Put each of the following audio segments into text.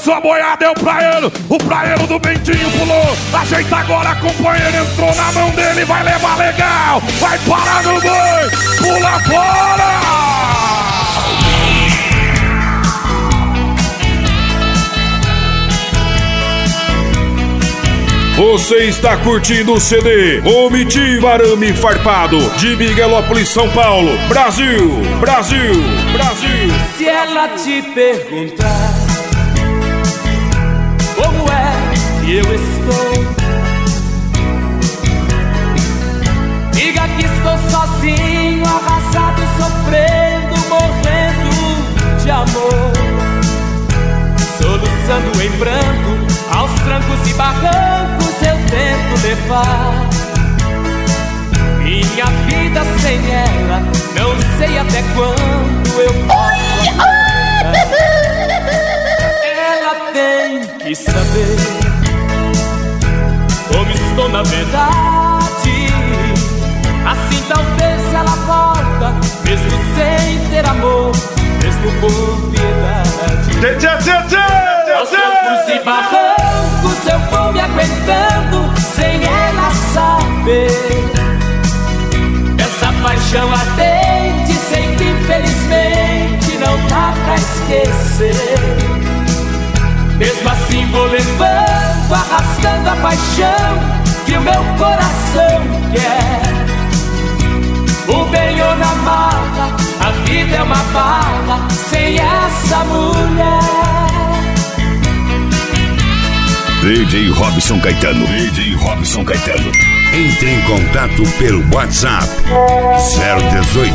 sua boiada, deu pra ele. O praeiro do Bentinho pulou. Ajeita agora, companheiro, entrou na mão dele. Vai levar legal, vai parar no boi. Pula fora. Você está curtindo o CD Comitiva Arame Farpado de Miguelópolis, São Paulo. Brasil, Brasil, Brasil. Se ela te perguntar como é que eu estou, diga que estou sozinho, arrasado, sofrendo, morrendo de amor, soluçando em pranto, aos trancos e barrancos eu tento levar minha vida sem ela, não sei até quando eu posso aguentar. Ela tem que saber como estou na verdade, assim talvez ela volta, mesmo sem ter amor, mesmo por piedade. Aos trancos e barrancos eu vou me aguentando, sem ela saber. Essa paixão ardente, sei que infelizmente não dá pra esquecer. Mesmo assim vou levando, arrastando a paixão que o meu coração quer. O bem ou na mala, a vida é uma bala sem essa mulher. DJ Robson Caetano. DJ Robson Caetano. Entre em contato pelo WhatsApp 018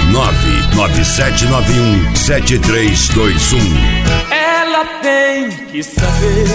99791 7321. Ela tem que saber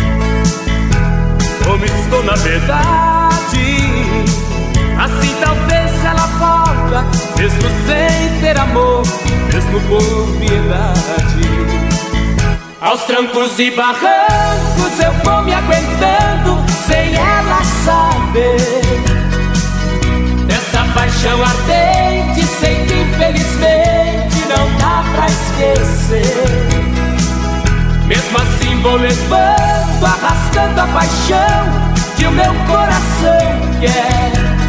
como estou na verdade, assim talvez ela volta, mesmo sem ter amor, mesmo por piedade. Aos trancos e barrancos eu vou me aguentando, sem ela saber. Dessa paixão ardente, sei que infelizmente não dá pra esquecer. Mesmo assim vou levando, arrastando a paixão que o meu coração quer.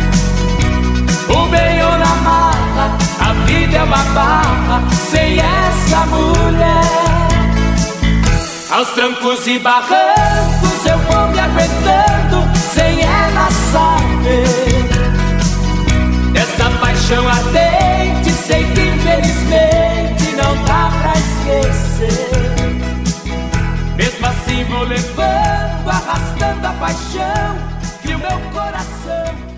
O bem ou na mala, a vida é uma barra sem essa mulher. Aos trancos e barrancos eu vou me aguentando, sem ela saber. Dessa paixão ardente, sei que infelizmente não dá pra esquecer. Mesmo assim vou levando, arrastando a paixão que o meu coração